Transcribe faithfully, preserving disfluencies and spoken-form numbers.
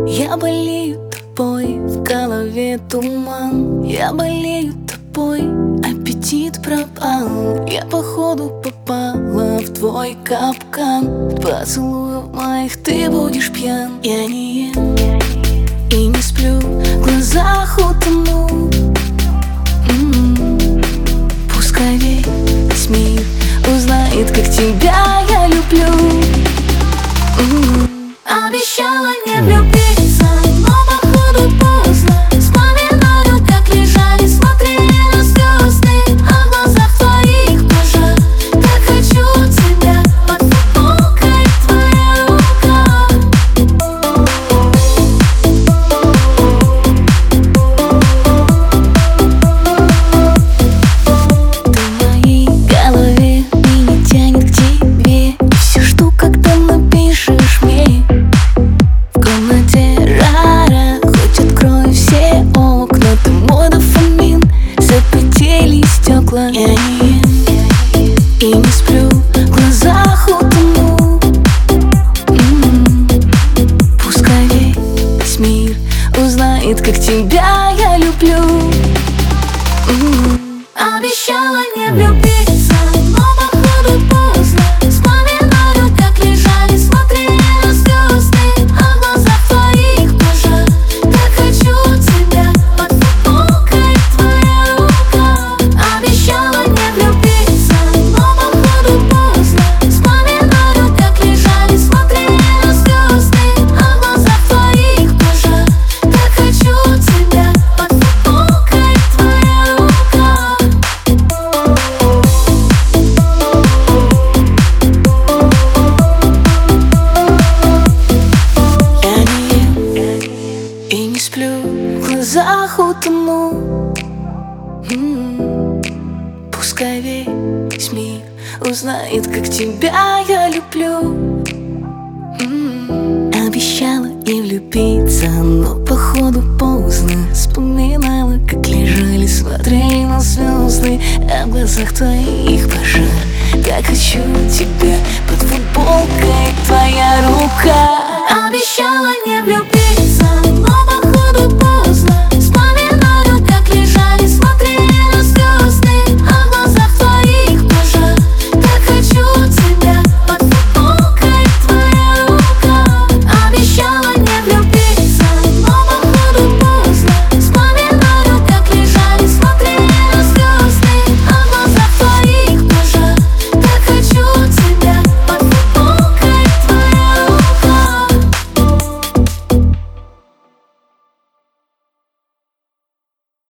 Я болею тобой, в голове туман. Я болею тобой, аппетит пропал. Я походу попала в твой капкан. Поцелуев моих ты будешь пьян. Я не ем и не сплю, в глазах утону. М-м-м. Пускай весь мир узнает, как тебя я люблю. М-м. Обещала не влюбиться, но походу поздно. Вспоминаю, как лежали, смотрели на звезды, а в глазах твоих пожар. Так хочу тебя, под футболкой твоя рука. Ты в моей голове, меня тянет к тебе. И все жду, когда напишешь мне. Я не ем и не сплю, в глазах утону. М-м-м. Пускай весь мир узнает, как тебя я люблю. М-м. Обещала не влюбиться, но походу поздно. Вспоминаю, как лежали, смотрели на звезды, а в глазах твоих пожар. Так хочу тебя, под футболкой твоя рука. Обещала не влюбиться, но походу поздно. Вспоминаю, как лежали, смотрели на звезды, а в глазах твоих пожар. Так хочу тебя, под футболкой твоя рука. Я не ем и не сплю, в глазах утону. М-м. Пускай весь мир узнает, как тебя я люблю. М-м. Обещала не влюбиться, но походу поздно. Вспоминала, как лежали, смотрели на звезды, а в глазах твоих пожар. Так хочу тебя, под футболкой твоя рука. Обещала не